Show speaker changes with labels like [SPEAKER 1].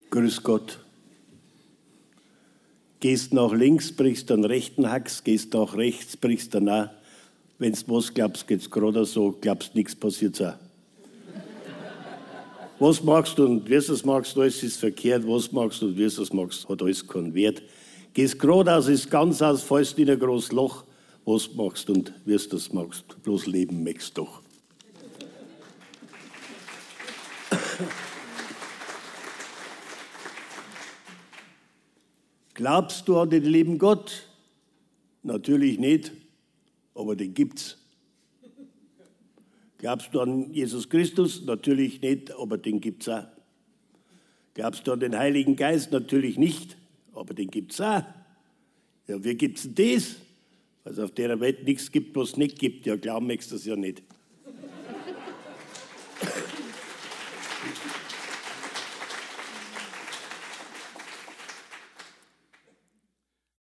[SPEAKER 1] Grüß Gott. Gehst nach links, brichst einen rechten Hax, gehst nach rechts, brichst dann auch. Wenn du was glaubst, geht's gerade so, glaubst nichts passiert auch. Was magst du und wie du es magst, alles ist verkehrt. Was magst du und wie du es magst, hat alles keinen Wert. Gehst geradeaus, ist ganz aus, fällst in ein großes Loch. Was magst du und wie du es magst, bloß leben möchtest doch. Glaubst du an den lieben Gott? Natürlich nicht, aber den gibt's. Glaubst du an Jesus Christus? Natürlich nicht, aber den gibt's auch. Glaubst du an den Heiligen Geist? Natürlich nicht, aber den gibt's auch. Ja, wie gibt's denn das? Weil es auf der Welt nichts gibt, was es nicht gibt. Ja, glauben möchtest du das ja nicht.